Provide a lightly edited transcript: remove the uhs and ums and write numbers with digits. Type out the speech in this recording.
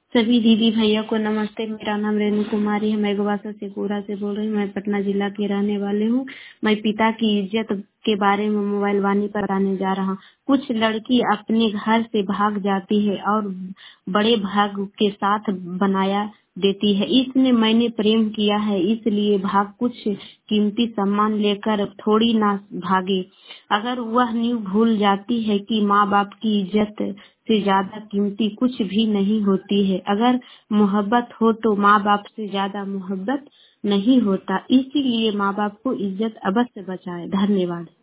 सभी दीदी भैया को नमस्ते। मेरा नाम रेणु कुमारी है। मैं गोवासा शेखपुरा से बोल रही हूँ। मैं पटना जिला की रहने वाली हूँ। मैं पिता की इज्जत के बारे में मोबाइल वाणी पर बताने जा रहा हूँ। कुछ लड़की अपने घर से भाग जाती है और बड़े भाग के साथ बनाया देती है। इसने मैंने प्रेम किया है इसलिए भाग कुछ कीमती सामान लेकर थोड़ी ना भागे। अगर वह न्यू भूल जाती है कि माँ बाप की इज्जत से ज्यादा कीमती कुछ भी नहीं होती है। अगर मोहब्बत हो तो माँ बाप से ज्यादा मोहब्बत नहीं होता। इसीलिए माँ बाप को इज्जत अवश्य बचाए। धन्यवाद।